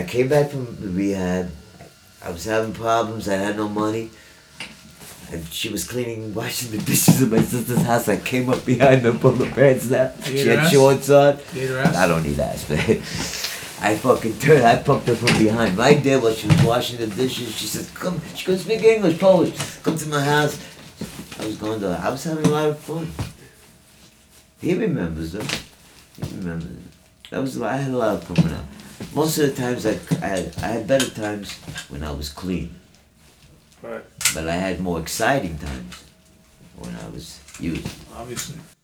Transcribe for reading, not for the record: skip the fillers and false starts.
came back from the rehab. I was having problems. I had no money. And she was washing the dishes in my sister's house. I came up behind her, pulled her pants down. She had shorts on. I don't need ass, but I fucking turned. I fucked her from behind. Right there while she was washing the dishes. She said, "Come." She goes, "Speak English, Polish. Come to my house." I was going to. I was having a lot of fun. He remembers though. He remembers. I had a lot of fun when most of the times I had better times when I was clean. Right. But I had more exciting times when I was using. Obviously.